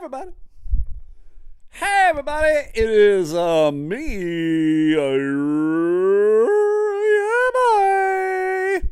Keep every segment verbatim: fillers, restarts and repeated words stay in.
everybody. Hey, everybody. It is uh, me. Uh, yeah, boy.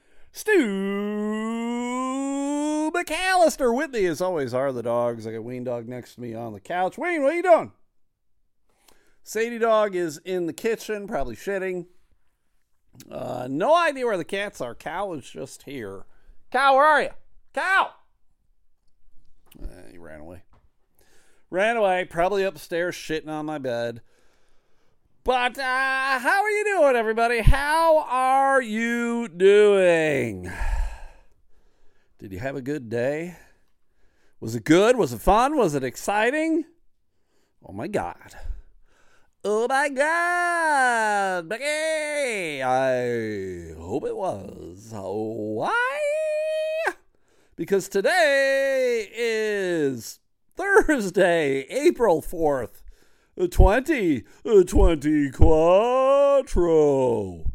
Stu McAllister. With me, as always, are the dogs. I got Wayne Dog next to me on the couch. Wayne, what are you doing? Sadie Dog is in the kitchen, probably shitting. Uh, no idea where the cats are. Cow is just here. Cow, where are you? Cow! Uh, he ran away. Ran away, probably upstairs shitting on my bed. But uh, how are you doing, everybody? How are you doing? Did you have a good day? Was it good? Was it fun? Was it exciting? Oh, my God. Oh, my God. Becky, I hope it was. Why? Because today is Thursday, April fourth, twenty twenty Quattro.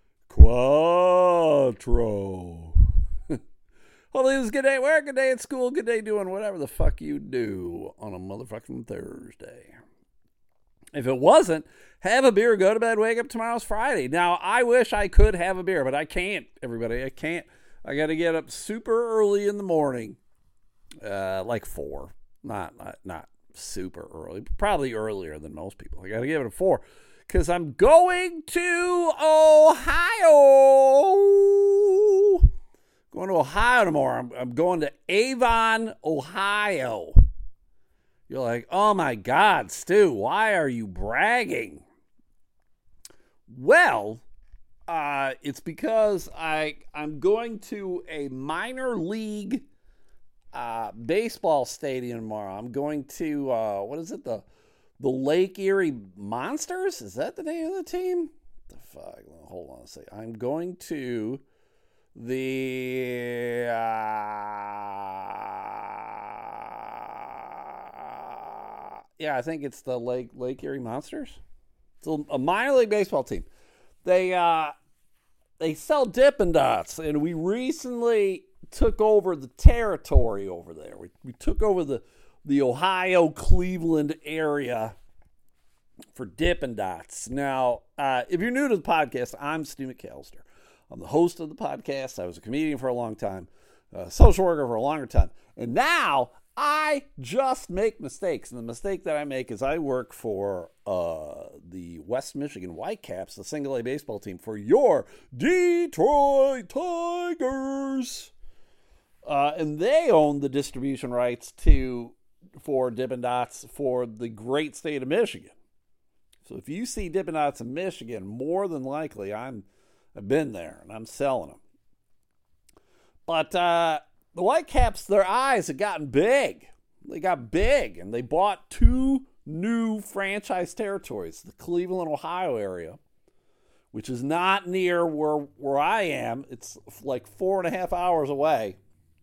Quattro. Hopefully it was a good day at work, good day at school, good day doing whatever the fuck you do on a motherfucking Thursday. If it wasn't, have a beer, go to bed, wake up, tomorrow's Friday. Now, I wish I could have a beer, but I can't, everybody. I can't. I got to get up super early in the morning, uh, like four. Not, not not super early, probably earlier than most people. I got to give it a four because I'm going to Ohio. Going to Ohio tomorrow. I'm, I'm going to Avon, Ohio. You're like, oh my God, Stu, why are you bragging? Well, uh, it's because I I'm going to a minor league Uh, baseball stadium tomorrow. I'm going to, uh, what is it? The the Lake Erie Monsters? Is that the name of the team? The fuck? Hold on a second. I'm going to the, uh, yeah, I think it's the Lake Lake Erie Monsters. It's a minor league baseball team. They, uh, they sell Dippin' Dots, and we recently took over the territory over there. We we took over the, the Ohio, Cleveland area for Dippin' Dots. Now, uh, if you're new to the podcast, I'm Stu McAllister. I'm the host of the podcast. I was a comedian for a long time, a social worker for a longer time. And now I just make mistakes. And the mistake that I make is I work for uh, the West Michigan Whitecaps, the single A baseball team for your Detroit Tigers. Uh, and they own the distribution rights to for Dippin' Dots for the great state of Michigan. So if you see Dippin' Dots in Michigan, more than likely I'm I've been there and I'm selling them. But uh, the Whitecaps, their eyes have gotten big. They got big, and they bought two new franchise territories: the Cleveland, Ohio area, which is not near where where I am. It's like four and a half hours away.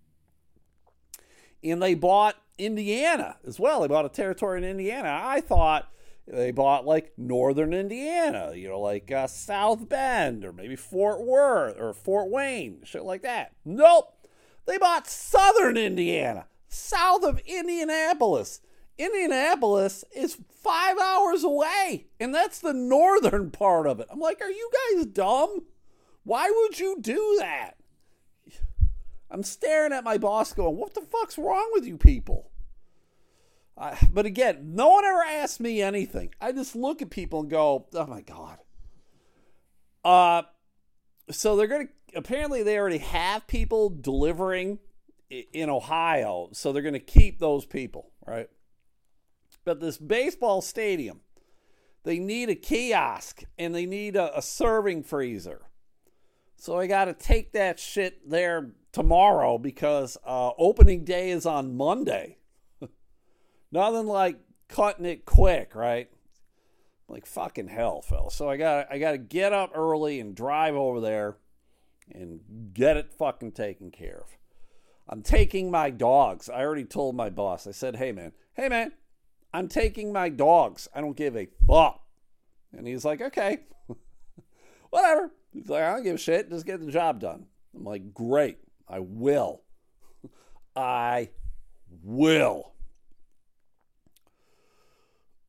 And they bought Indiana as well. They bought a territory in Indiana. I thought they bought like northern Indiana, you know, like uh, South Bend or maybe Fort Worth or Fort Wayne, shit like that. Nope. They bought southern Indiana, south of Indianapolis. Indianapolis is five hours away, and that's the northern part of it. I'm like, are you guys dumb? Why would you do that? I'm staring at my boss going, what the fuck's wrong with you people? Uh, but again, no one ever asks me anything. I just look at people and go, oh my God. Uh, so they're going to, apparently they already have people delivering in Ohio. So they're going to keep those people, right? But this baseball stadium, they need a kiosk and they need a, a serving freezer. So I got to take that shit there tomorrow because uh, opening day is on Monday. Nothing like cutting it quick, right? Like fucking hell, fellas. So I got I got to get up early and drive over there and get it fucking taken care of. I'm taking my dogs. I already told my boss. I said, hey, man. Hey, man. I'm taking my dogs. I don't give a fuck. And he's like, okay. Whatever. He's like, I don't give a shit. Just get the job done. I'm like, great. I will. I will.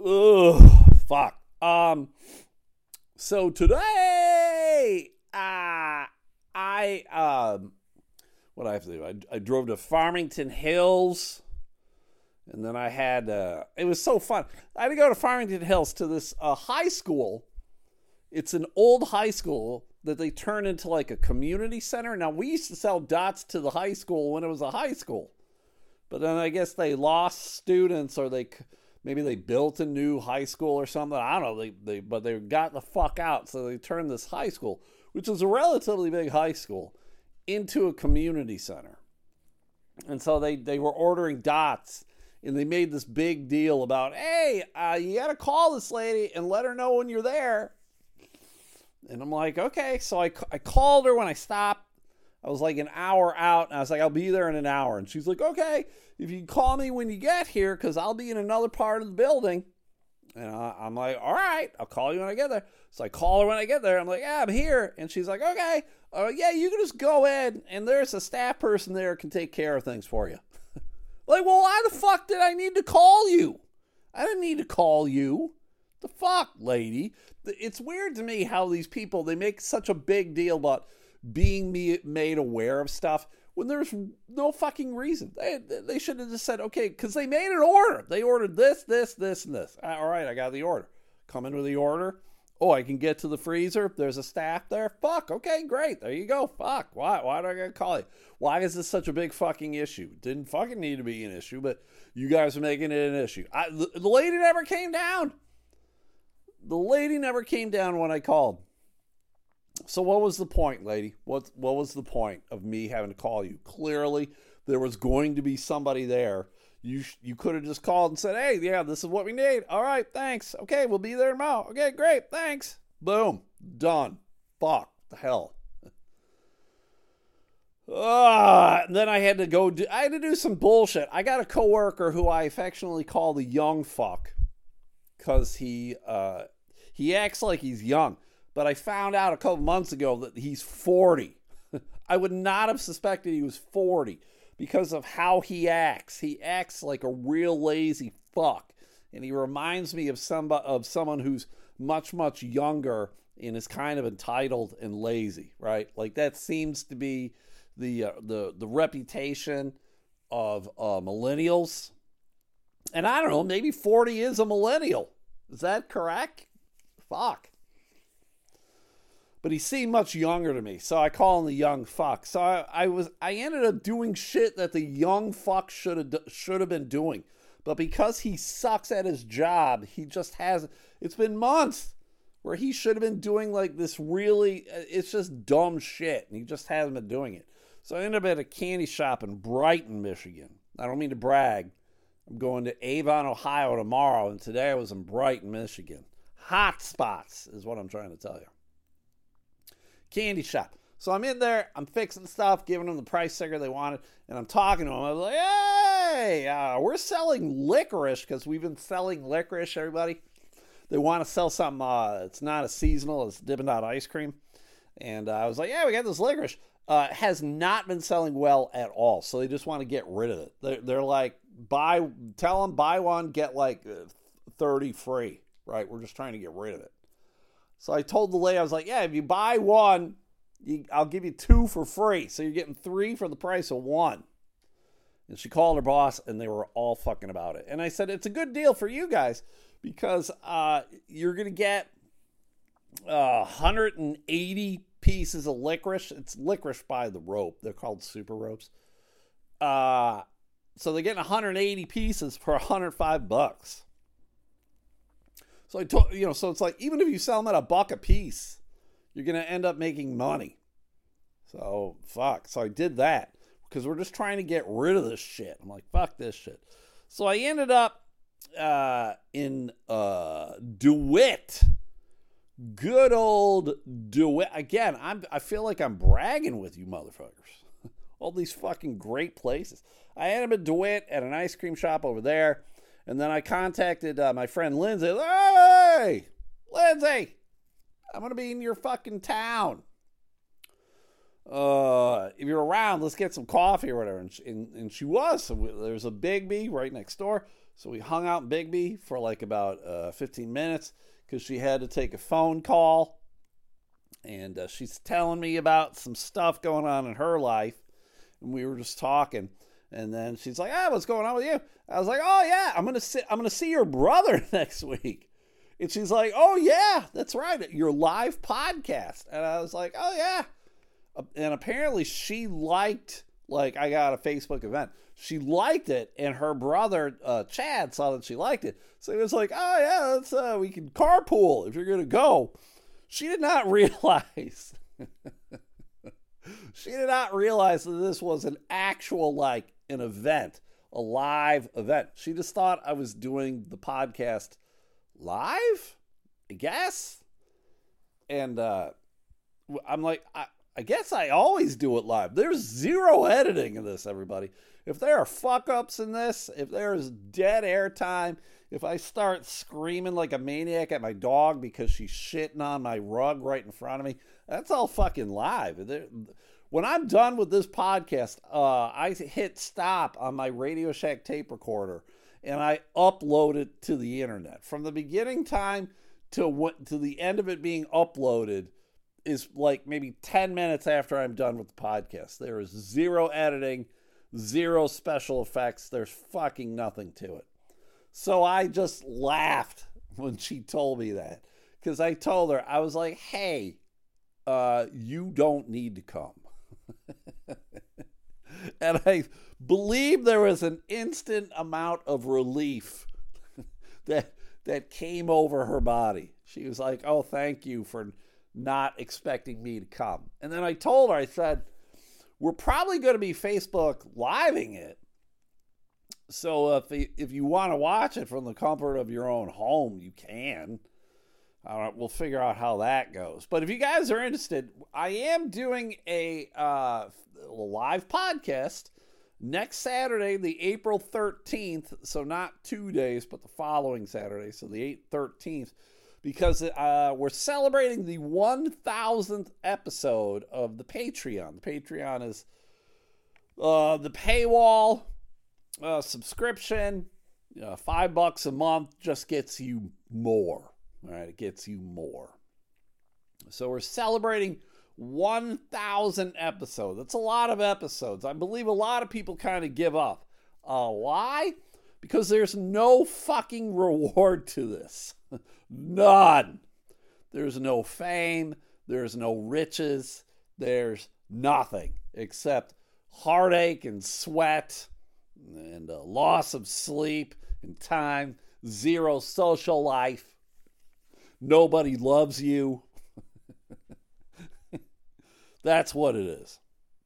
Ugh, fuck. Um, so today, uh, I, um, what I have to do? I, I drove to Farmington Hills, and then I had, uh, it was so fun. I had to go to Farmington Hills to this uh, high school. It's an old high school that they turned into like a community center. Now, we used to sell dots to the high school when it was a high school. But then I guess they lost students, or they maybe they built a new high school or something. I don't know. They, they But they got the fuck out. So they turned this high school, which is a relatively big high school, into a community center. And so they, they were ordering dots. And they made this big deal about, hey, uh, you got to call this lady and let her know when you're there. And I'm like, okay. So I, I called her when I stopped. I was like an hour out, and I was like, I'll be there in an hour. And she's like, okay, if you call me when you get here, because I'll be in another part of the building. And I, I'm like, all right, I'll call you when I get there. So I call her when I get there. I'm like, yeah, I'm here. And she's like, okay, uh, yeah, you can just go in, and there's a staff person there who can take care of things for you. Like, well, why the fuck did I need to call you? I didn't need to call you. The fuck, lady? It's weird to me how these people, they make such a big deal about being made aware of stuff when there's no fucking reason. They they should have just said, okay, because they made an order. They ordered this, this, this, and this. All right, I got the order. Come in with the order. Oh, I can get to the freezer. There's a staff there. Fuck, okay, great. There you go. Fuck. Why, why do I gotta call you? Why is this such a big fucking issue? Didn't fucking need to be an issue, but you guys are making it an issue. I, the, the lady never came down. The lady never came down when I called. So what was the point, lady? What what was the point of me having to call you? Clearly, there was going to be somebody there. You sh- you could have just called and said, hey, yeah, this is what we need. All right, thanks. Okay, we'll be there tomorrow. Okay, great, thanks. Boom, done. Fuck, the hell. Uh, and then I had to go, do, I had to do some bullshit. I got a coworker who I affectionately call the young fuck because he, uh, he acts like he's young. But I found out a couple months ago that he's forty. I would not have suspected he was forty because of how he acts. He acts like a real lazy fuck. And he reminds me of some, of someone who's much, much younger and is kind of entitled and lazy, right? Like that seems to be the uh, the the reputation of uh, millennials. And I don't know, maybe forty is a millennial. Is that correct? Fuck. But he seemed much younger to me, so I call him the young fuck. So I, I was, I ended up doing shit that the young fuck should have should have been doing, but because he sucks at his job, he just has. It's been months where he should have been doing like this really. It's just dumb shit, and he just hasn't been doing it. So I ended up at a candy shop in Brighton, Michigan. I don't mean to brag. I'm going to Avon, Ohio tomorrow, and today I was in Brighton, Michigan. Hot spots is what I'm trying to tell you. Candy shop. So I'm in there, I'm fixing stuff, giving them the price sticker they wanted, and I'm talking to them. I was like, hey, uh, we're selling licorice because we've been selling licorice, everybody. They want to sell something, uh, it's not a seasonal, it's Dippin' Dot ice cream. And uh, I was like, yeah, we got this licorice. Uh, has not been selling well at all, so they just want to get rid of it. They're, they're like, buy, tell them buy one, get like thirty free, right? We're just trying to get rid of it. So I told the lady, I was like, yeah, if you buy one, you, I'll give you two for free. So you're getting three for the price of one. And she called her boss, and they were all fucking about it. And I said, it's a good deal for you guys because uh, you're going to get uh, one hundred eighty pieces of licorice. It's licorice by the rope. They're called super ropes. Uh, so they're getting one hundred eighty pieces for one hundred five bucks. So I told, you know, so it's like, even if you sell them at a buck a piece, you're going to end up making money. So, fuck. So I did that because we're just trying to get rid of this shit. I'm like, fuck this shit. So I ended up uh, in uh, DeWitt. Good old DeWitt. Again, I'm, I feel like I'm bragging with you motherfuckers. All these fucking great places. I ended up in DeWitt at an ice cream shop over there. And then I contacted uh, my friend Lindsay. Hey, Lindsay, I'm going to be in your fucking town. Uh, if you're around, let's get some coffee or whatever. And she, and, and she was. So we, there's a Big B right next door. So we hung out in Bigby for like about uh, fifteen minutes because she had to take a phone call. And uh, she's telling me about some stuff going on in her life. And we were just talking. And then she's like, ah, what's going on with you? I was like, oh, yeah, I'm going to sit, I'm going to see your brother next week. And she's like, oh, yeah, that's right. Your live podcast. And I was like, oh, yeah. And apparently she liked, like, I got a Facebook event. She liked it, and her brother, uh, Chad, saw that she liked it. So he was like, oh, yeah, let's, uh, we can carpool if you're going to go. She did not realize, she did not realize that this was an actual, like, an event, a live event. She just thought I was doing the podcast live, I guess. And uh, I'm like, I, I guess I always do it live. There's zero editing in this, everybody. If there are fuck-ups in this, if there is dead air time, if I start screaming like a maniac at my dog because she's shitting on my rug right in front of me, that's all fucking live. When I'm done with this podcast, uh, I hit stop on my Radio Shack tape recorder and I upload it to the internet. From the beginning time to what, to the end of it being uploaded is like maybe ten minutes after I'm done with the podcast. There is zero editing, zero special effects. There's fucking nothing to it. So I just laughed when she told me that. Because I told her, I was like, hey, uh, you don't need to come. And I believe there was an instant amount of relief that that came over her body. She was like, oh, thank you for not expecting me to come. And then I told her, I said, we're probably going to be Facebook living it. So if if you want to watch it from the comfort of your own home, you can. All right, we'll figure out how that goes. But if you guys are interested, I am doing a uh, live podcast next Saturday, the April thirteenth. So not two days, but the following Saturday. So the eighth, thirteenth. Because uh, we're celebrating the one thousandth episode of the Patreon. The Patreon is uh, the paywall uh, subscription. Uh, five bucks a month just gets you more. All right, it gets you more. So we're celebrating one thousand episodes. That's a lot of episodes. I believe a lot of people kind of give up. Uh, why? Because there's no fucking reward to this. None. There's no fame. There's no riches. There's nothing except heartache and sweat and a loss of sleep and time. Zero social life. Nobody loves you. That's what it is.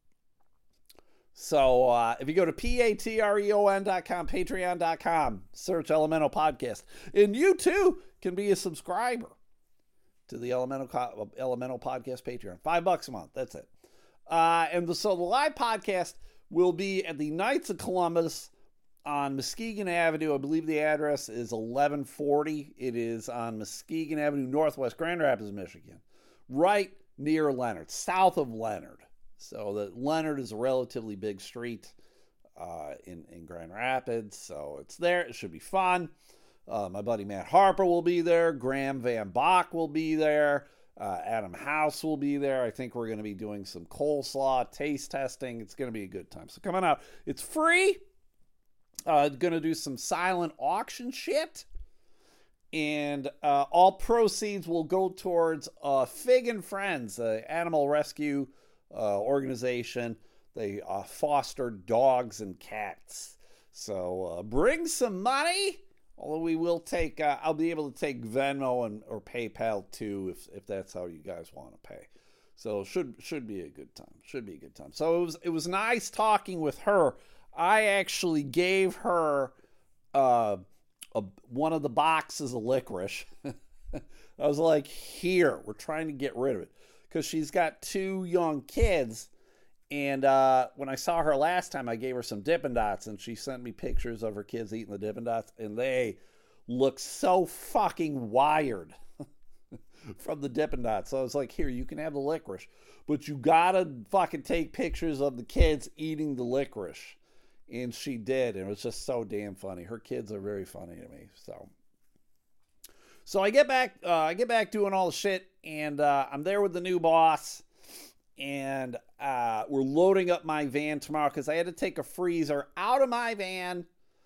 So uh, if you go to P-A-T-R-E-O-N dot com, patreon dot com, search Elemental Podcast. And you too can be a subscriber to the Elemental Elemental Podcast Patreon. Five bucks a month. That's it. Uh, and the, so the live podcast will be at the Knights of Columbus on Muskegon Avenue. I believe the address is eleven forty. It is on Muskegon Avenue, Northwest Grand Rapids, Michigan. Right near Leonard, south of Leonard. So that Leonard is a relatively big street uh, in, in Grand Rapids. So it's there. It should be fun. Uh, my buddy Matt Harper will be there. Graham Van Bach will be there. Uh, Adam House will be there. I think we're going to be doing some coleslaw taste testing. It's going to be a good time. So come on out. It's free. Uh, going to do some silent auction shit. And uh, all proceeds will go towards uh, Fig and Friends, an animal rescue uh, organization. They uh, foster dogs and cats. So uh, bring some money. Although we will take, uh, I'll be able to take Venmo and or PayPal too, if if that's how you guys want to pay. So should should be a good time. Should be a good time. So it was it was nice talking with her. I actually gave her uh, a, one of the boxes of licorice. I was like, here, we're trying to get rid of it. Because she's got two young kids. And uh, when I saw her last time, I gave her some Dippin' Dots. And she sent me pictures of her kids eating the Dippin' Dots. And they look so fucking wired from the Dippin' Dots. So I was like, here, you can have the licorice. But you gotta fucking take pictures of the kids eating the licorice. And she did, and it was just so damn funny. Her kids are very funny to me. So, so I get back, uh, I get back doing all the shit, and uh, I'm there with the new boss, and uh, we're loading up my van tomorrow because I had to take a freezer out of my van,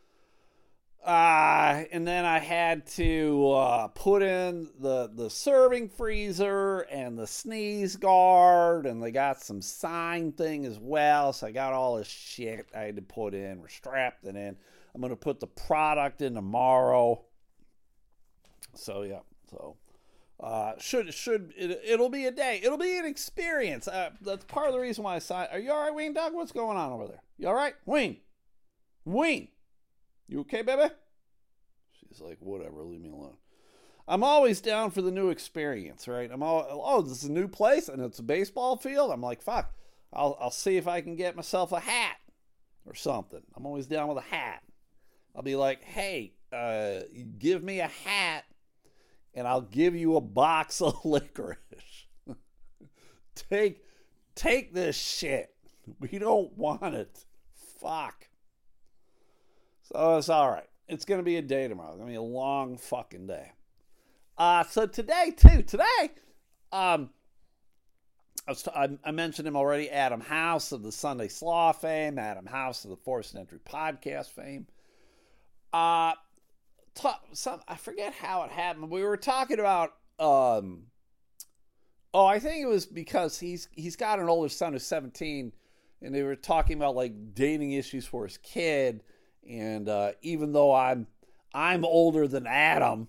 uh, and then I had to uh, put in the the serving freezer and the sneeze guard, and they got some sign thing as well. So I got all this shit I had to put in. We're strapped it in. I'm gonna put the product in tomorrow. So yeah, so uh, should should it, it'll be a day. It'll be an experience. Uh, that's part of the reason why I signed. Are you all right, Wayne Doug? What's going on over there? You all right, Wayne? Wayne, you okay, baby? She's like, whatever, leave me alone. I'm always down for the new experience, right? I'm all, oh, this is a new place and it's a baseball field. I'm like, fuck, I'll I'll see if I can get myself a hat or something. I'm always down with a hat. I'll be like, hey, uh, give me a hat and I'll give you a box of licorice. take, take this shit. We don't want it. Fuck. So it's all right. It's going to be a day tomorrow. It's going to be a long fucking day. Uh, so today, too, today, um, I, was t- I, I mentioned him already, Adam House of the Sunday Slaw fame, Adam House of the Forced Entry podcast fame. Uh, t- some, I forget how it happened. We were talking about, um, oh, I think it was because he's he's got an older son who's seventeen, and they were talking about, like, dating issues for his kid. And uh, even though I'm I'm older than Adam,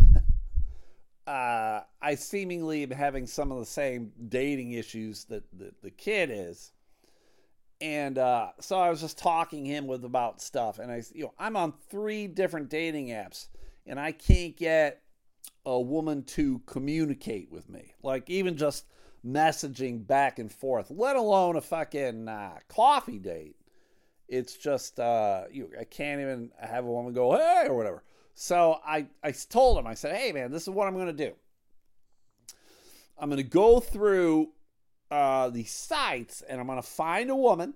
uh, I seemingly am having some of the same dating issues that the, the kid is. And uh, so I was just talking him with about stuff, and I, you know, I'm on three different dating apps, and I can't get a woman to communicate with me, like even just messaging back and forth, let alone a fucking uh, coffee date. It's just, uh, you, I can't even have a woman go, hey, or whatever. So I, I told him, I said, hey, man, this is what I'm going to do. I'm going to go through uh, the sites, and I'm going to find a woman,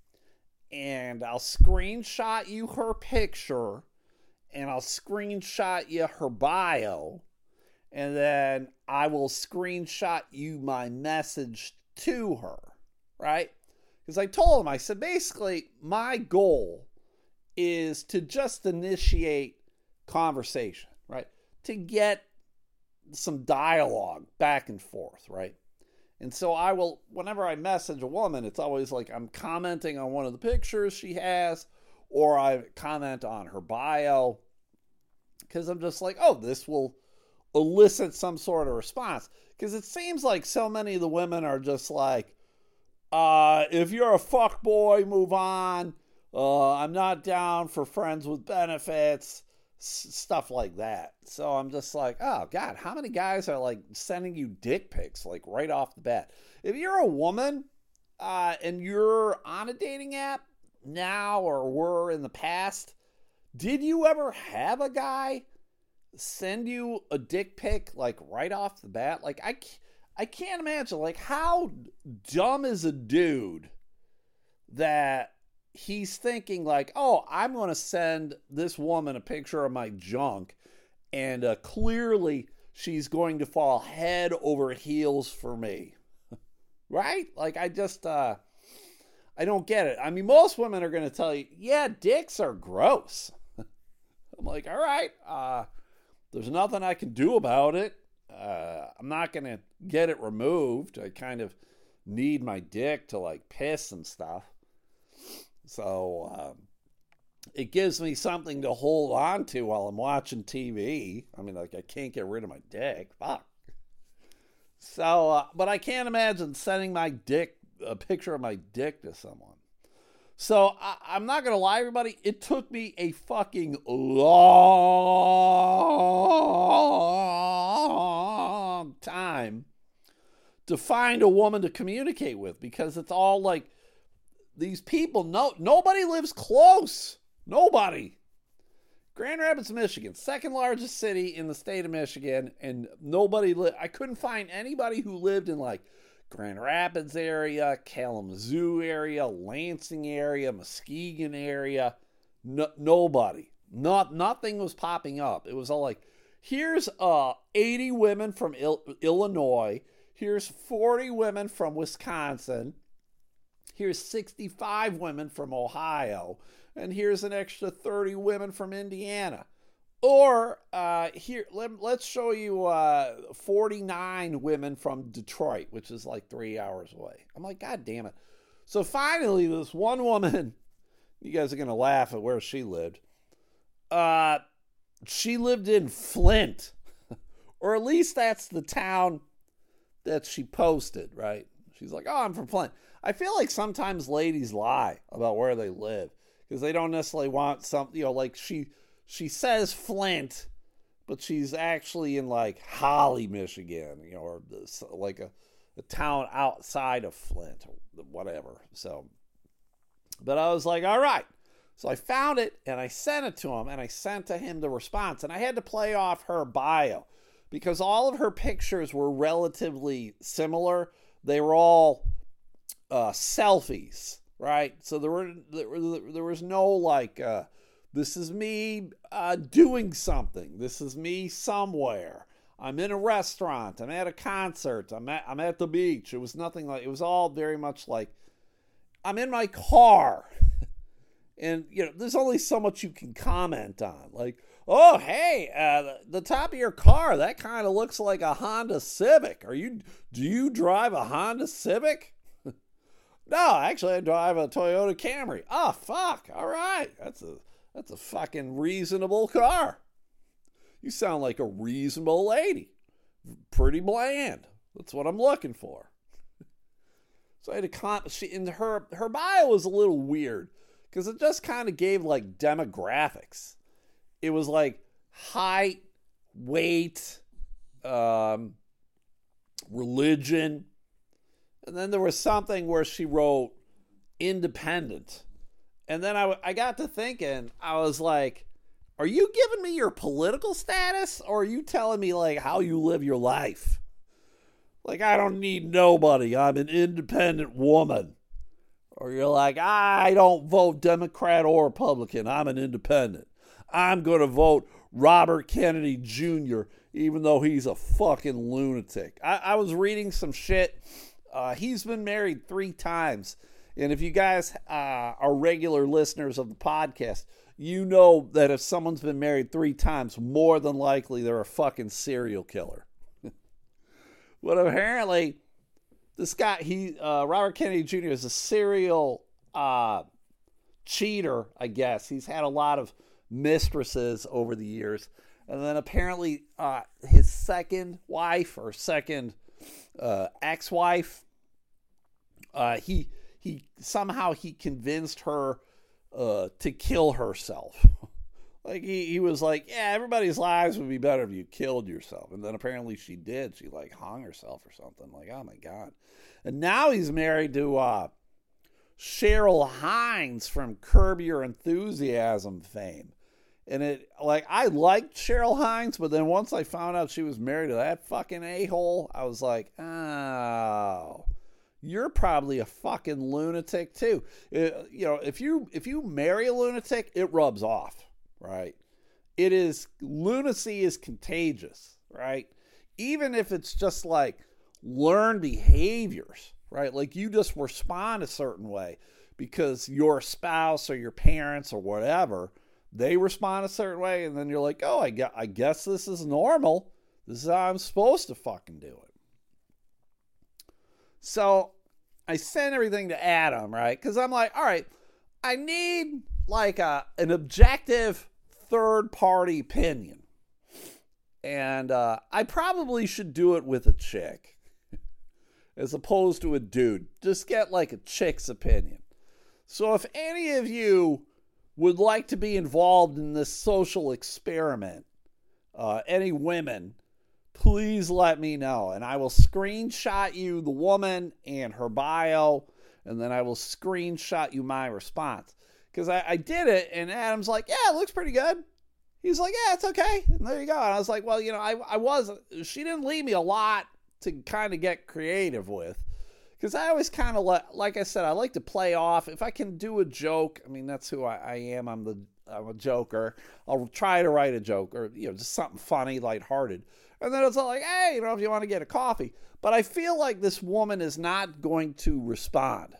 and I'll screenshot you her picture, and I'll screenshot you her bio, and then I will screenshot you my message to her, right? Because I told him, I said, basically, my goal is to just initiate conversation, right? To get some dialogue back and forth, right? And so I will, whenever I message a woman, it's always like I'm commenting on one of the pictures she has, or I comment on her bio, because I'm just like, oh, this will elicit some sort of response. Because it seems like so many of the women are just like, Uh, if you're a fuck boy, move on. Uh, I'm not down for friends with benefits, s- stuff like that. So I'm just like, oh God, how many guys are like sending you dick pics like right off the bat? If you're a woman, uh, and you're on a dating app now or were in the past, did you ever have a guy send you a dick pic like right off the bat? Like I. I can't imagine, like, how dumb is a dude that he's thinking, like, oh, I'm going to send this woman a picture of my junk, and uh, clearly she's going to fall head over heels for me. Right? Like, I just, uh, I don't get it. I mean, most women are going to tell you, yeah, dicks are gross. I'm like, all right, uh, there's nothing I can do about it. Uh, I'm not going to get it removed. I kind of need my dick to like piss and stuff. So um, it gives me something to hold on to while I'm watching T V. I mean, like I can't get rid of my dick. Fuck. So, uh, but I can't imagine sending my dick, a picture of my dick to someone. So I, I'm not going to lie, everybody. It took me a fucking long time to find a woman to communicate with, because it's all like these people. No, nobody lives close. Nobody. Grand Rapids, Michigan, second largest city in the state of Michigan, and nobody li- I couldn't find anybody who lived in like Grand Rapids area, Kalamazoo area, Lansing area, Muskegon area. No, nobody. Not, nothing was popping up. It was all like, here's uh, eighty women from Il- Illinois. Here's forty women from Wisconsin. Here's sixty-five women from Ohio. And here's an extra thirty women from Indiana. Or uh, here, let, let's show you uh, forty-nine women from Detroit, which is like three hours away. I'm like, God damn it. So finally, this one woman, you guys are going to laugh at where she lived. Uh, she lived in Flint. Or at least that's the town that she posted, right? She's like, oh, I'm from Flint. I feel like sometimes ladies lie about where they live because they don't necessarily want something, you know, like she... She says Flint, but she's actually in like Holly, Michigan, you know, or like a, a town outside of Flint or whatever. So, but I was like, all right. So I found it and I sent it to him and I sent to him the response. And I had to play off her bio because all of her pictures were relatively similar. They were all uh, selfies, right? So there were there, were, there was no like... Uh, This is me uh, doing something. This is me somewhere. I'm in a restaurant. I'm at a concert. I'm at, I'm at the beach. It was nothing like, it was all very much like, I'm in my car. And, you know, there's only so much you can comment on. Like, oh, hey, uh, the top of your car, that kind of looks like a Honda Civic. Are you, do you drive a Honda Civic? No, actually, I drive a Toyota Camry. Oh, fuck. All right. That's a... That's a fucking reasonable car. You sound like a reasonable lady. Pretty bland. That's what I'm looking for. So I had to comp. She, and her her bio was a little weird because it just kind of gave like demographics. It was like height, weight, um, religion, and then there was something where she wrote independent. And then I, I got to thinking, I was like, are you giving me your political status or are you telling me like how you live your life? Like, I don't need nobody. I'm an independent woman. Or you're like, I don't vote Democrat or Republican. I'm an independent. I'm going to vote Robert Kennedy Junior even though he's a fucking lunatic. I, I was reading some shit. Uh, he's been married three times. And if you guys uh, are regular listeners of the podcast, you know that if someone's been married three times, more than likely they're a fucking serial killer. But apparently, this guy, he uh, Robert Kennedy Junior is a serial uh, cheater, I guess. He's had a lot of mistresses over the years. And then apparently uh, his second wife or second uh, ex-wife, uh, he... He somehow he convinced her uh, to kill herself. Like he, he was like, yeah, everybody's lives would be better if you killed yourself. And then apparently she did. She like hung herself or something. Like, oh my God. And now he's married to uh, Cheryl Hines from Curb Your Enthusiasm fame. And it like I liked Cheryl Hines, but then once I found out she was married to that fucking a-hole, I was like, oh. You're probably a fucking lunatic too. It, you know, if you if you marry a lunatic, it rubs off, right? It is lunacy is contagious, right? Even if it's just like learned behaviors, right? Like you just respond a certain way because your spouse or your parents or whatever, they respond a certain way, and then you're like, oh, I guess, I guess this is normal. This is how I'm supposed to fucking do it. So I sent everything to Adam, right? Because I'm like, all right, I need like a an objective third-party opinion. And uh, I probably should do it with a chick as opposed to a dude. Just get like a chick's opinion. So if any of you would like to be involved in this social experiment, uh, any women, please let me know, and I will screenshot you the woman and her bio, and then I will screenshot you my response. Because I, I did it, and Adam's like, yeah, it looks pretty good. He's like, yeah, it's okay. And there you go. And I was like, well, you know, I, I was, she didn't leave me a lot to kind of get creative with. Because I always kind of, like, like I said, I like to play off. If I can do a joke, I mean, that's who I, I am. I'm the I'm a joker. I'll try to write a joke or, you know, just something funny, lighthearted. And then it's all like, hey, you know, if you want to get a coffee. But I feel like this woman is not going to respond.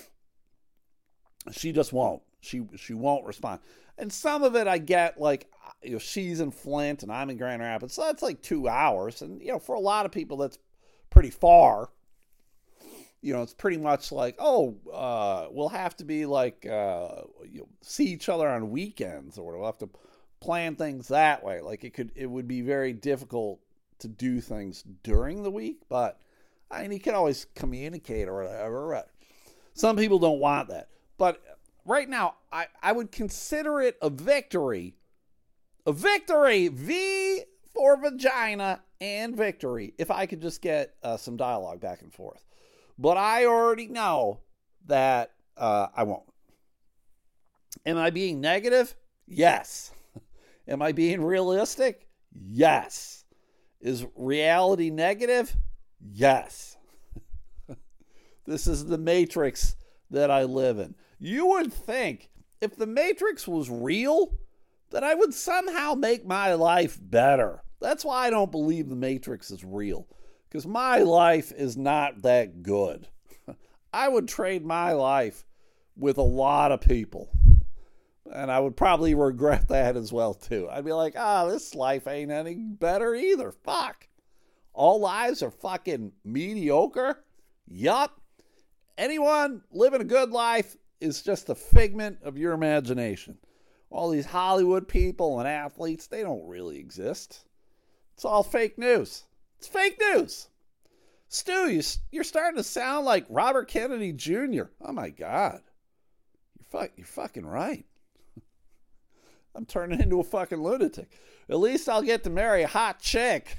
She just won't. She she won't respond. And some of it I get, like, you know, she's in Flint and I'm in Grand Rapids. So that's like two hours. And, you know, for a lot of people, that's pretty far. You know, it's pretty much like, oh, uh, we'll have to be like, uh, you know, see each other on weekends, or we'll have to plan things that way. Like it could, it would be very difficult to do things during the week, but I mean, you can always communicate or whatever. Right? Some people don't want that, but right now, I, I would consider it a victory, a victory, V for vagina and victory, if I could just get uh, some dialogue back and forth. But I already know that uh, I won't. Am I being negative? Yes. Am I being realistic? Yes. Is reality negative? Yes. This is the matrix that I live in. You would think if the matrix was real, that I would somehow make my life better. That's why I don't believe the matrix is real. Because my life is not that good. I would trade my life with a lot of people. And I would probably regret that as well, too. I'd be like, ah, oh, this life ain't any better either. Fuck. All lives are fucking mediocre. Yup. Anyone living a good life is just a figment of your imagination. All these Hollywood people and athletes, they don't really exist. It's all fake news. It's fake news. Stu, you, you're starting to sound like Robert Kennedy Junior Oh, my God. You're, fu- you're fucking right. I'm turning into a fucking lunatic. At least I'll get to marry a hot chick.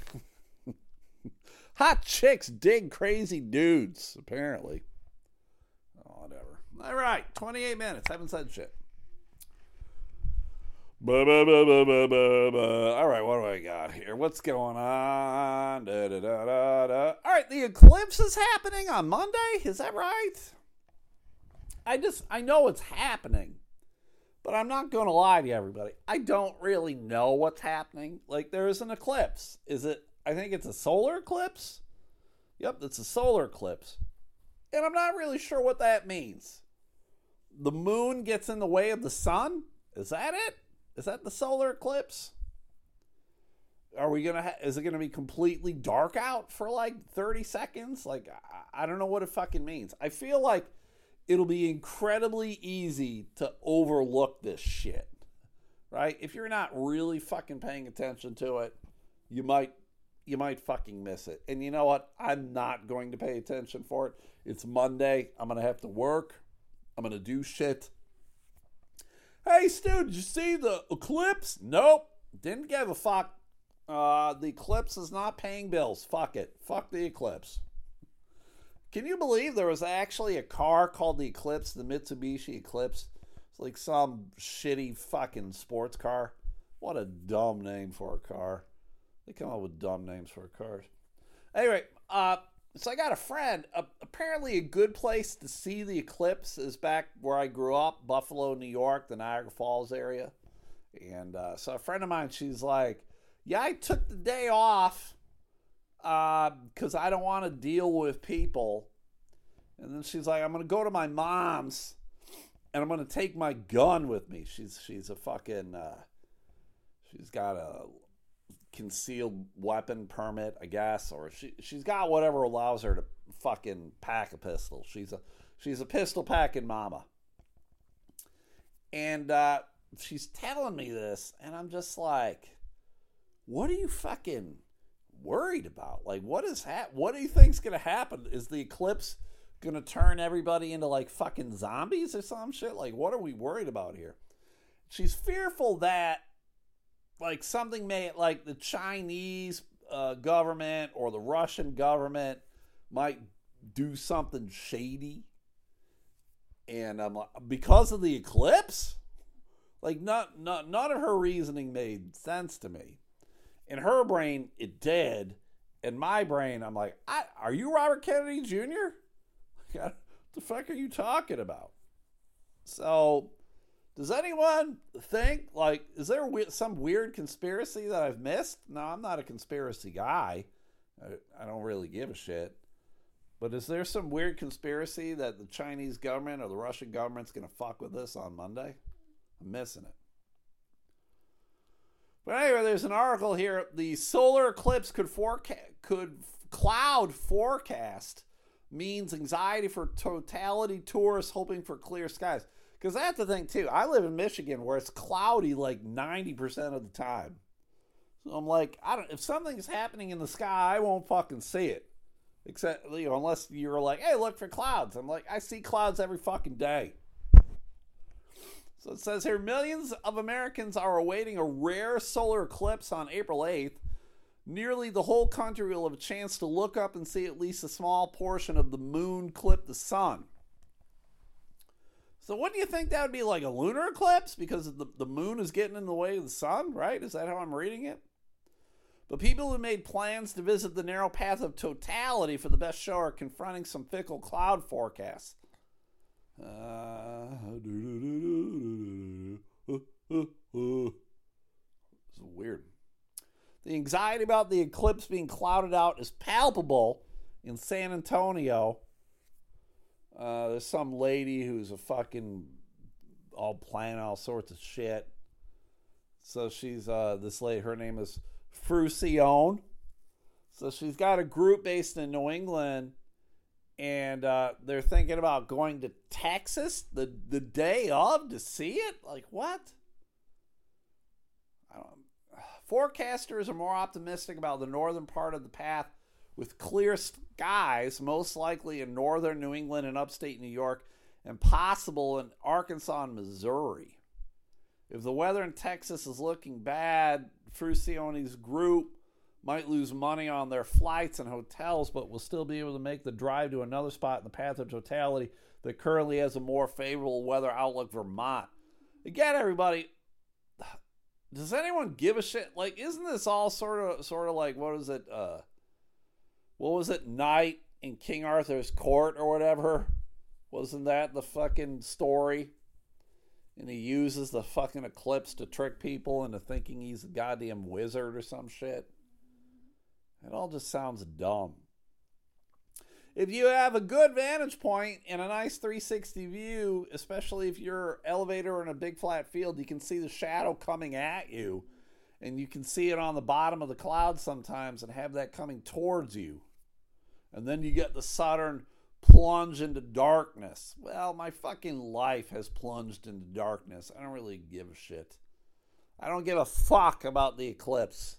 Hot chicks dig crazy dudes, apparently. Oh, whatever. All right, twenty-eight minutes. Haven't said shit. Ba, ba, ba, ba, ba, ba, ba. All right, what do I got here? What's going on? Da, da, da, da, da. All right, the eclipse is happening on Monday. Is that right? I just, I know it's happening, but I'm not going to lie to everybody. I don't really know what's happening. Like, there is an eclipse. Is it, I think it's a solar eclipse. Yep, it's a solar eclipse. And I'm not really sure what that means. The moon gets in the way of the sun? Is that it? Is that the solar eclipse? Are we gonna? Ha- is it gonna be completely dark out for like thirty seconds? Like I-, I don't know what it fucking means. I feel like it'll be incredibly easy to overlook this shit, right? If you're not really fucking paying attention to it, you might you might fucking miss it. And you know what? I'm not going to pay attention for it. It's Monday. I'm gonna have to work. I'm gonna do shit. Hey, Stu, did you see the eclipse? Nope. Didn't give a fuck. Uh, the eclipse is not paying bills. Fuck it. Fuck the eclipse. Can you believe there was actually a car called the Eclipse, the Mitsubishi Eclipse? It's like some shitty fucking sports car. What a dumb name for a car. They come up with dumb names for cars. Anyway, uh, so I got a friend. Uh, apparently a good place to see the eclipse is back where I grew up, Buffalo, New York, the Niagara Falls area. And uh, so a friend of mine, she's like, yeah, I took the day off because uh, I don't want to deal with people. And then she's like, I'm going to go to my mom's and I'm going to take my gun with me. She's she's a fucking, uh, she's got a concealed weapon permit, I guess, or she she's got whatever allows her to fucking pack a pistol. She's a she's a pistol packing mama, and uh, she's telling me this, and I'm just like, what are you fucking worried about? Like, what is ha- What do you think's gonna happen? Is the eclipse gonna turn everybody into like fucking zombies or some shit? Like, what are we worried about here? She's fearful that like something may, like the Chinese uh, government or the Russian government might do something shady. And I'm like, because of the eclipse? Like, not, not, none of her reasoning made sense to me. In her brain, it did. In my brain, I'm like, I, are you Robert Kennedy Junior? What the fuck are you talking about? So, does anyone think, like, is there some weird conspiracy that I've missed? No, I'm not a conspiracy guy. I, I don't really give a shit. But is there some weird conspiracy that the Chinese government or the Russian government's going to fuck with this on Monday? I'm missing it. But anyway, there's an article here. The solar eclipse could forecast, could cloud forecast means anxiety for totality tourists hoping for clear skies. Because that's the thing, too. I live in Michigan where it's cloudy like ninety percent of the time. So I'm like, I don't. If something's happening in the sky, I won't fucking see it. Except, you know, unless you're like, hey, look for clouds. I'm like, I see clouds every fucking day. So it says here, millions of Americans are awaiting a rare solar eclipse on April eighth. Nearly the whole country will have a chance to look up and see at least a small portion of the moon clip the sun. So what do you think that would be, like a lunar eclipse? Because the, the moon is getting in the way of the sun, right? Is that how I'm reading it? But people who made plans to visit the narrow path of totality for the best show are confronting some fickle cloud forecasts. Uh, this is weird. The anxiety about the eclipse being clouded out is palpable in San Antonio. Uh, there's some lady who's a fucking all planning all sorts of shit. So she's uh, this lady. Her name is Frucione. So she's got a group based in New England, and uh, they're thinking about going to Texas the, the day of to see it. Like, what? I don't know. Forecasters are more optimistic about the northern part of the path with clear skies, most likely in northern New England and upstate New York, and possible in Arkansas and Missouri. If the weather in Texas is looking bad, Frucione's group might lose money on their flights and hotels, but will still be able to make the drive to another spot in the path of totality that currently has a more favorable weather outlook, Vermont. Again, everybody, does anyone give a shit? Like, isn't this all sort of, sort of like, what is it, uh, what was it, Night in King Arthur's Court or whatever? Wasn't that the fucking story? And he uses the fucking eclipse to trick people into thinking he's a goddamn wizard or some shit. It all just sounds dumb. If you have a good vantage point and a nice three sixty view, especially if you're elevator in a big flat field, you can see the shadow coming at you. And you can see it on the bottom of the cloud sometimes and have that coming towards you. And then you get the sudden plunge into darkness. Well, my fucking life has plunged into darkness. I don't really give a shit. I don't give a fuck about the eclipse.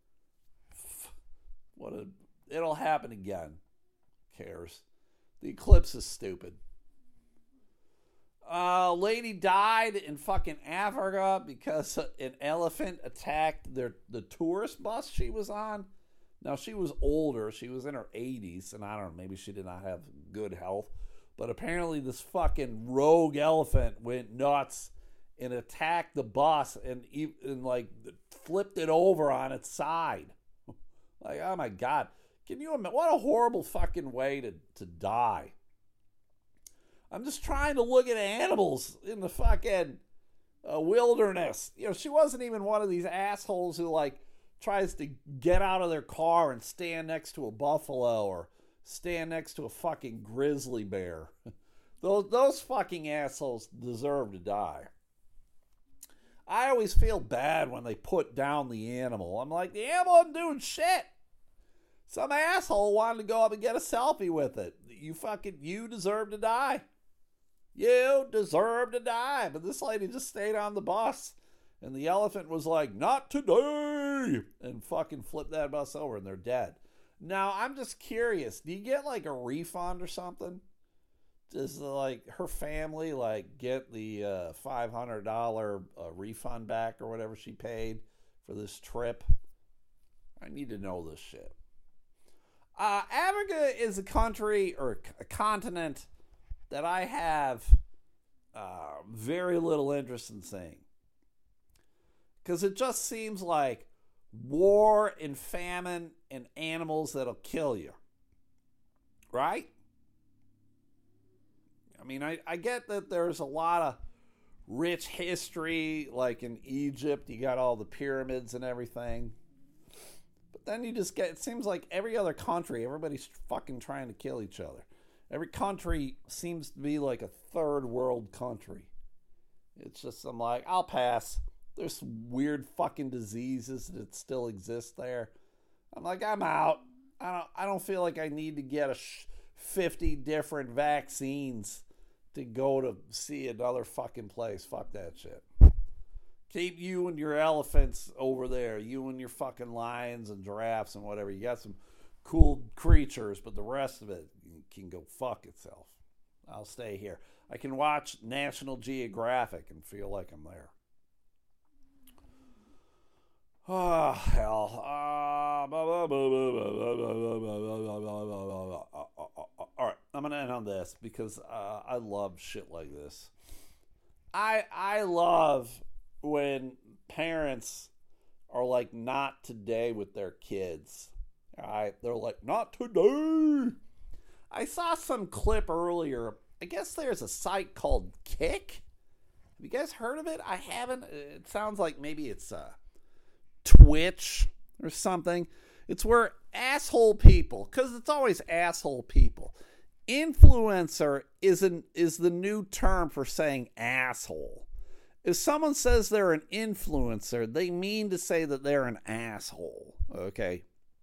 What a, it'll happen again. Who cares? The eclipse is stupid. A uh, lady died in fucking Africa because an elephant attacked their the tourist bus she was on. Now, she was older. She was in her eighties, and I don't know, maybe she did not have good health. But apparently this fucking rogue elephant went nuts and attacked the bus and, and like, flipped it over on its side. Like, oh my God. Can you imagine? What a horrible fucking way to, to die. I'm just trying to look at animals in the fucking uh, wilderness. You know, she wasn't even one of these assholes who, like, tries to get out of their car and stand next to a buffalo or stand next to a fucking grizzly bear. those, those fucking assholes deserve to die. I always feel bad when they put down the animal. I'm like, the animal isn't doing shit. Some asshole wanted to go up and get a selfie with it. You fucking, you deserve to die. You deserve to die. But this lady just stayed on the bus. And the elephant was like, not today. And fucking flipped that bus over and they're dead. Now, I'm just curious. Do you get like a refund or something? Does like her family like get the uh, five hundred dollars uh, refund back or whatever she paid for this trip? I need to know this shit. Uh, Africa is a country or a continent that I have uh, very little interest in seeing. Because it just seems like war and famine and animals that'll kill you. Right? mean, I, I get that there's a lot of rich history, like in Egypt, you got all the pyramids and everything. But then you just get, it seems like every other country, everybody's fucking trying to kill each other. Every country seems to be like a third world country. It's just, I'm like, I'll pass. There's some weird fucking diseases that still exist there. I'm like, I'm out. I don't, I don't feel like I need to get a sh- fifty different vaccines to go to see another fucking place. Fuck that shit. Keep you and your elephants over there. You and your fucking lions and giraffes and whatever. You got some cool creatures, but the rest of it can go fuck itself. I'll stay here. I can watch National Geographic and feel like I'm there. Oh, hell. Uh, all right, I'm going to end on this because uh, I love shit like this. I I love when parents are like, not today with their kids. All right, they're like, not today. I saw some clip earlier. I guess there's a site called Kick. Have you guys heard of it? I haven't. It sounds like maybe it's uh, Twitch or something. It's where asshole people, because it's always asshole people. Influencer is an, is the new term for saying asshole. If someone says they're an influencer, they mean to say that they're an asshole. Okay.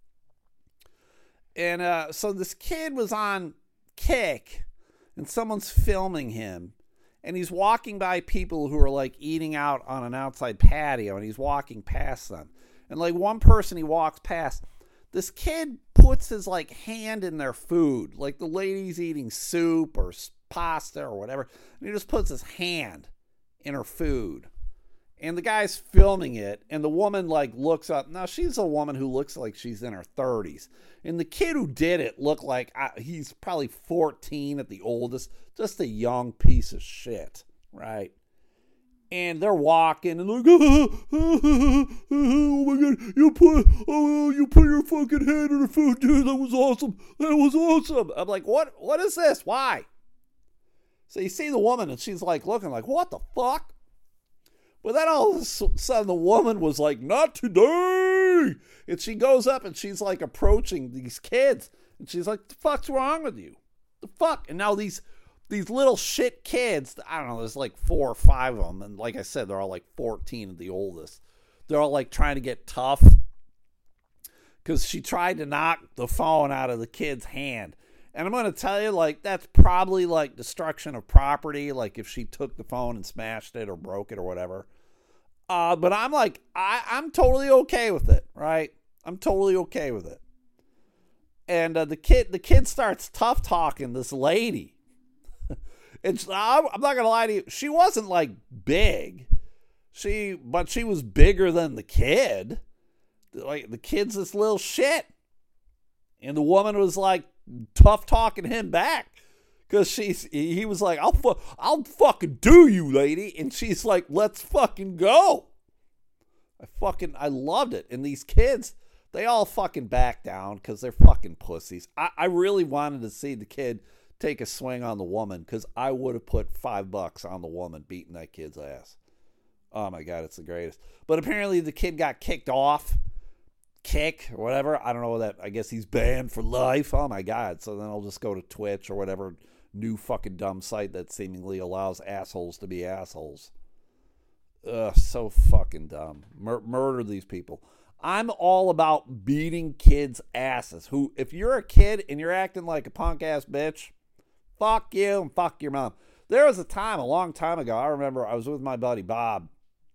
And uh, so this kid was on Kick, and someone's filming him, and he's walking by people who are like eating out on an outside patio, and he's walking past them. And like one person he walks past, this kid puts his like hand in their food, like the lady's eating soup or pasta or whatever, and he just puts his hand in her food. And the guy's filming it, and the woman like looks up. Now she's a woman who looks like she's in her thirties, and the kid who did it looked like uh, he's probably fourteen at the oldest, just a young piece of shit, right? And they're walking, and they're like, oh, oh, oh, oh my god, you put, oh, you put your fucking hand in her food, dude. That was awesome. That was awesome. I'm like, what? What is this? Why? So you see the woman, and she's like looking like, what the fuck? But then all of a sudden the woman was like, not today. And she goes up and she's like approaching these kids. And she's like, the fuck's wrong with you? The fuck? And now these these little shit kids, I don't know, there's like four or five of them. And like I said, they're all like fourteen at the oldest. They're all like trying to get tough. Because she tried to knock the phone out of the kid's hand. And I'm going to tell you, like, that's probably like destruction of property. Like if she took the phone and smashed it or broke it or whatever. Uh, but I'm like, I, I'm totally okay with it, right? I'm totally okay with it. And uh, the kid, the kid starts tough talking this lady. It's I'm not gonna lie to you, she wasn't like big, she but she was bigger than the kid. Like the kid's this little shit, and the woman was like tough talking him back. Because she's, he was like, I'll, fu- I'll fucking do you, lady. And she's like, let's fucking go. I fucking, I loved it. And these kids, they all fucking back down because they're fucking pussies. I, I really wanted to see the kid take a swing on the woman because I would have put five bucks on the woman beating that kid's ass. Oh my God, it's the greatest. But apparently the kid got kicked off. Kick or whatever. I don't know that. I guess he's banned for life. Oh my God. So then I'll just go to Twitch or whatever new fucking dumb site that seemingly allows assholes to be assholes. Ugh, so fucking dumb. Mur- murder these people. I'm all about beating kids' asses. Who, if you're a kid and you're acting like a punk ass bitch, fuck you and fuck your mom. There was a time, a long time ago, I remember I was with my buddy Bob,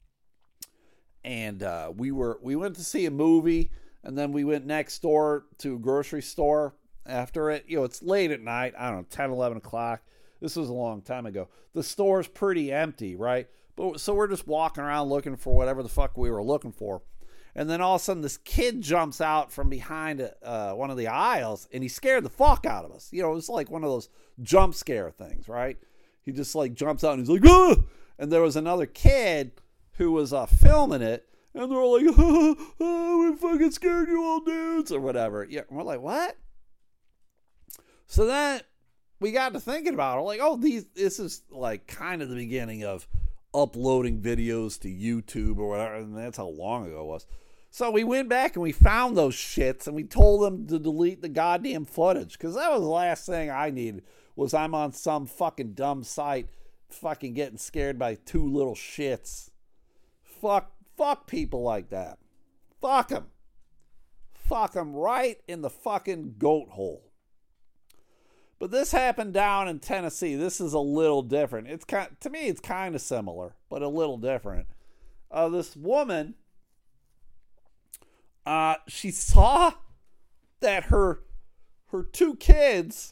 and uh, we were we went to see a movie, and then we went next door to a grocery store. After it, you know, it's late at night, I don't know, ten, eleven o'clock. This was a long time ago. The store's pretty empty, right? But so we're just walking around looking for whatever the fuck we were looking for. And then all of a sudden this kid jumps out from behind uh, one of the aisles, and he scared the fuck out of us. You know, it was like one of those jump scare things, right? He just like jumps out and he's like, ah! And there was another kid who was uh, filming it, and they're all like, oh, oh, we fucking scared you all dudes, or whatever. Yeah, and we're like, what? So then we got to thinking about it. Like, oh, these this is like kind of the beginning of uploading videos to YouTube or whatever, and that's how long ago it was. So we went back and we found those shits, and we told them to delete the goddamn footage, because that was the last thing I needed, was I'm on some fucking dumb site fucking getting scared by two little shits. Fuck, fuck people like that. Fuck them. Fuck them right in the fucking goat hole. But this happened down in Tennessee. This is a little different. It's kind, to me, it's kind of similar, but a little different. Uh, this woman, uh, she saw that her her two kids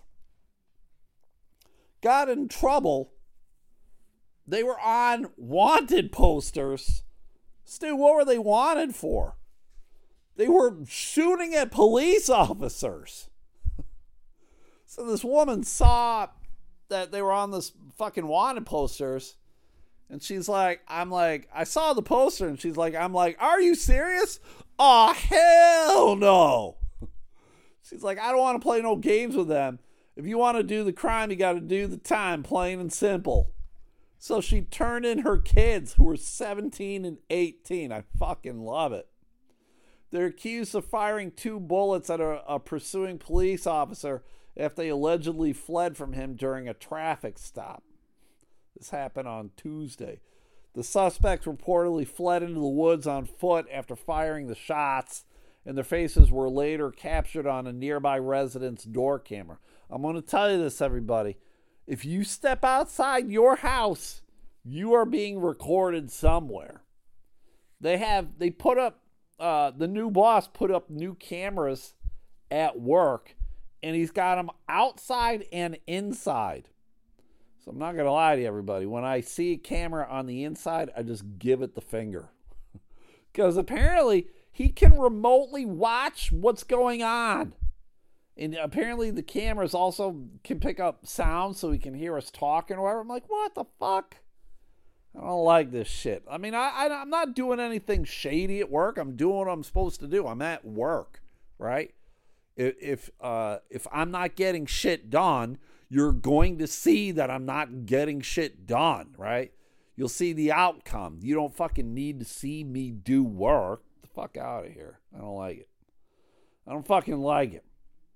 got in trouble. They were on wanted posters. Stu, what were they wanted for? They were shooting at police officers. So this woman saw that they were on this fucking wanted posters, and she's like, I'm like, I saw the poster, and she's like, I'm like, are you serious? Oh, hell no. She's like, I don't want to play no games with them. If you want to do the crime, you got to do the time, plain and simple. So she turned in her kids, who were seventeen and eighteen. I fucking love it. They're accused of firing two bullets at a, a pursuing police officer after they allegedly fled from him during a traffic stop. This happened on Tuesday. The suspects reportedly fled into the woods on foot after firing the shots, and their faces were later captured on a nearby resident's door camera. I'm going to tell you this, everybody. If you step outside your house, you are being recorded somewhere. They have, they put up, uh, the new boss put up new cameras at work, and he's got them outside and inside. So I'm not going to lie to you, everybody. When I see a camera on the inside, I just give it the finger. Because apparently he can remotely watch what's going on. And apparently the cameras also can pick up sound so he can hear us talking or whatever. I'm like, what the fuck? I don't like this shit. I mean, I, I, I'm not doing anything shady at work. I'm doing what I'm supposed to do. I'm at work, right? If uh, if I'm not getting shit done, you're going to see that I'm not getting shit done, right? You'll see the outcome. You don't fucking need to see me do work. Get the fuck out of here. I don't like it. I don't fucking like it.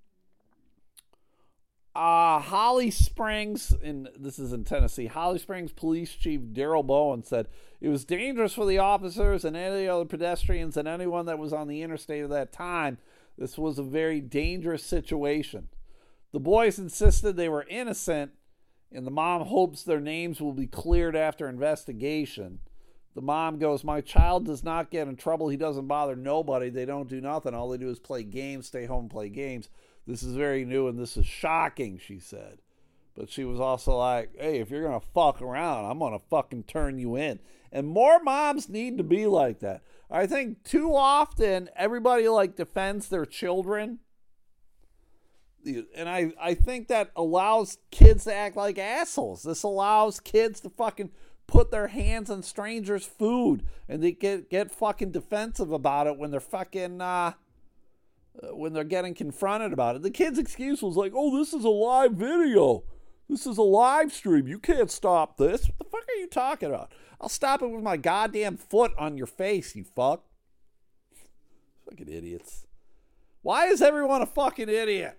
Uh, Holly Springs, in this is in Tennessee, Holly Springs Police Chief Daryl Bowen said it was dangerous for the officers and any other pedestrians and anyone that was on the interstate at that time. This was a very dangerous situation. The boys insisted they were innocent, and the mom hopes their names will be cleared after investigation. The mom goes, my child does not get in trouble. He doesn't bother nobody. They don't do nothing. All they do is play games, stay home, play games. This is very new, and this is shocking, she said. But she was also like, hey, if you're going to fuck around, I'm going to fucking turn you in. And more moms need to be like that. I think too often everybody like defends their children. And I, I think that allows kids to act like assholes. This allows kids to fucking put their hands on strangers' food. And they get, get fucking defensive about it when they're fucking, uh, when they're getting confronted about it. The kid's excuse was like, oh, this is a live video. This is a live stream. You can't stop this. What the fuck are you talking about? I'll stop it with my goddamn foot on your face, you fuck. Fucking idiots. Why is everyone a fucking idiot?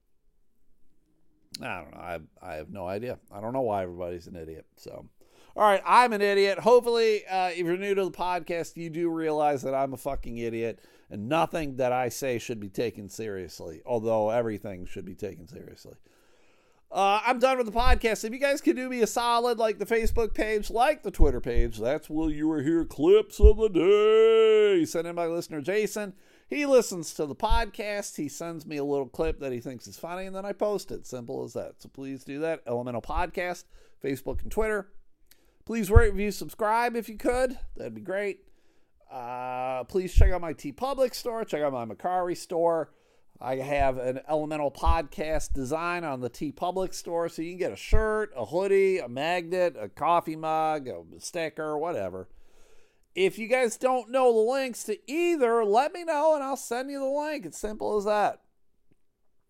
I don't know. I, I have no idea. I don't know why everybody's an idiot. So, all right, I'm an idiot. Hopefully, uh, if you're new to the podcast, you do realize that I'm a fucking idiot and nothing that I say should be taken seriously, although everything should be taken seriously. Uh, I'm done with the podcast. If you guys could do me a solid, like the Facebook page, like the Twitter page, that's where you will hear clips of the day. Sent in by listener Jason. He listens to the podcast. He sends me a little clip that he thinks is funny, and then I post it. Simple as that. So please do that. Elemental Podcast, Facebook and Twitter. Please rate, review, subscribe if you could. That'd be great. Uh, please check out my TeePublic store. Check out my Mercari store. I have an Elemental Podcast design on the TeePublic store, so you can get a shirt, a hoodie, a magnet, a coffee mug, a sticker, whatever. If you guys don't know the links to either, let me know and I'll send you the link. It's simple as that.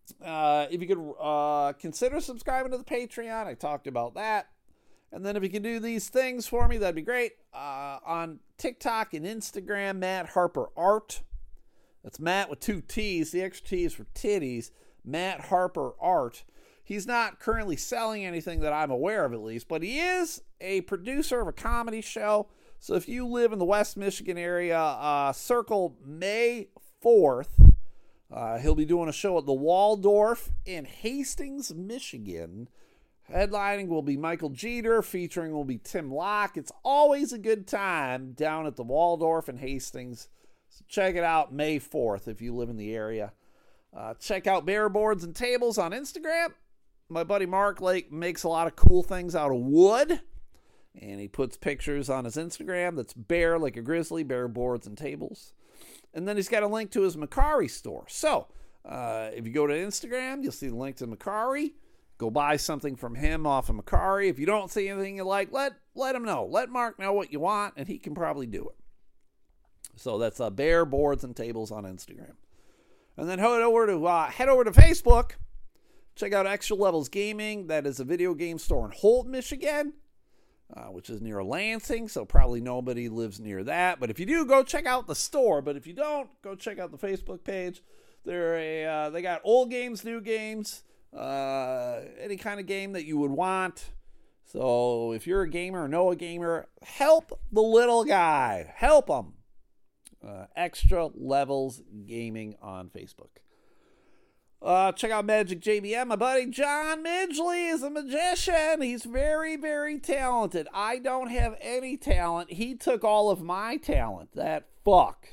Uh, if you could uh, consider subscribing to the Patreon, I talked about that. And then if you can do these things for me, that'd be great. Uh, on TikTok and Instagram, Matt Harper Art. That's Matt with two T's. The extra T is for titties. Matt Harper Art. He's not currently selling anything that I'm aware of, at least, but he is a producer of a comedy show. So if you live in the West Michigan area, uh, circle May fourth. Uh, he'll be doing a show at the Waldorf in Hastings, Michigan. Headlining will be Michael Jeter. Featuring will be Tim Locke. It's always a good time down at the Waldorf in Hastings. So check it out May fourth if you live in the area. Uh, check out Bear Boards and Tables on Instagram. My buddy Mark Lake makes a lot of cool things out of wood. And he puts pictures on his Instagram that's bear like a grizzly, Bear Boards and Tables. And then he's got a link to his Macari store. So uh, if you go to Instagram, you'll see the link to Macari. Go buy something from him off of Macari. If you don't see anything you like, let let him know. Let Mark know what you want, and he can probably do it. So that's uh, Bear Boards and Tables on Instagram. And then head over to uh, head over to Facebook. Check out Extra Levels Gaming. That is a video game store in Holt, Michigan, uh, which is near Lansing. So probably nobody lives near that. But if you do, go check out the store. But if you don't, go check out the Facebook page. They're a uh, they got old games, new games. Uh, any kind of game that you would want. So if you're a gamer or know a gamer, help the little guy. Help him. Uh, Extra Levels Gaming on Facebook. Uh, check out Magic J B M. My buddy John Midgley is a magician. He's very, very talented. I don't have any talent. He took all of my talent. That fuck.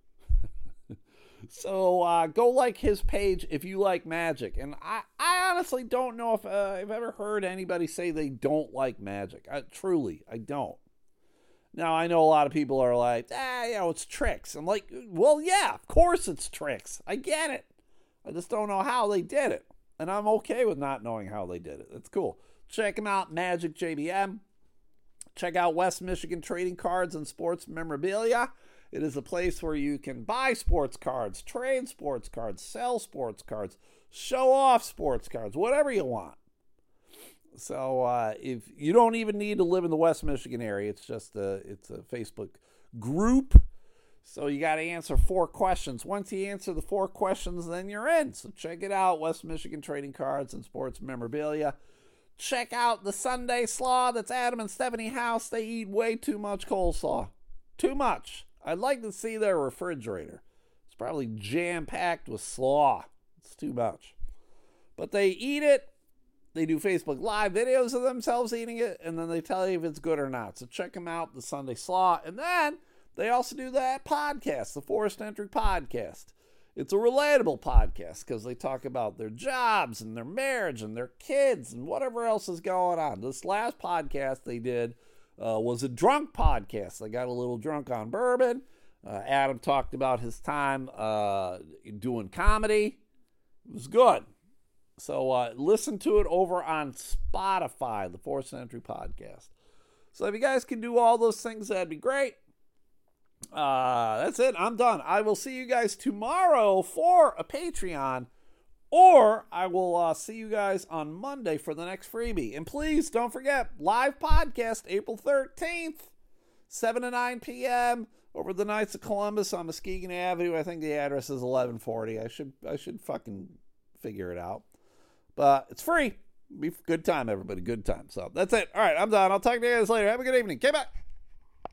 So uh, go like his page if you like magic. And I, I honestly don't know if uh, I've ever heard anybody say they don't like magic. I, truly, I don't. Now, I know a lot of people are like, ah, you know, it's tricks. I'm like, well, yeah, of course it's tricks. I get it. I just don't know how they did it. And I'm okay with not knowing how they did it. It's cool. Check them out, Magic J B M. Check out West Michigan Trading Cards and Sports Memorabilia. It is a place where you can buy sports cards, trade sports cards, sell sports cards, show off sports cards, whatever you want. So uh, if you don't even need to live in the West Michigan area, it's just a, it's a Facebook group. So you got to answer four questions. Once you answer the four questions, then you're in. So check it out, West Michigan Trading Cards and Sports Memorabilia. Check out the Sunday Slaw. That's Adam and Stephanie House. They eat way too much coleslaw. Too much. I'd like to see their refrigerator. It's probably jam-packed with slaw. It's too much. But they eat it. They do Facebook Live videos of themselves eating it, and then they tell you if it's good or not. So check them out, the Sunday Slaw. And then they also do that podcast, the Forced Entry Podcast. It's a relatable podcast because they talk about their jobs and their marriage and their kids and whatever else is going on. This last podcast they did Uh, was a drunk podcast. They got a little drunk on bourbon. Uh, Adam talked about his time uh, doing comedy. It was good. So uh, listen to it over on Spotify, the Forced Entry Podcast. So if you guys can do all those things, that'd be great. Uh, that's it. I'm done. I will see you guys tomorrow for a Patreon. Or I will uh, see you guys on Monday for the next freebie. And please don't forget, live podcast April thirteenth, seven to nine p.m. over the Knights of Columbus on Muskegon Avenue. I think the address is eleven forty. I should I should fucking figure it out. But it's free. Be good time, everybody. Good time. So that's it. All right, I'm done. I'll talk to you guys later. Have a good evening. Okay, bye.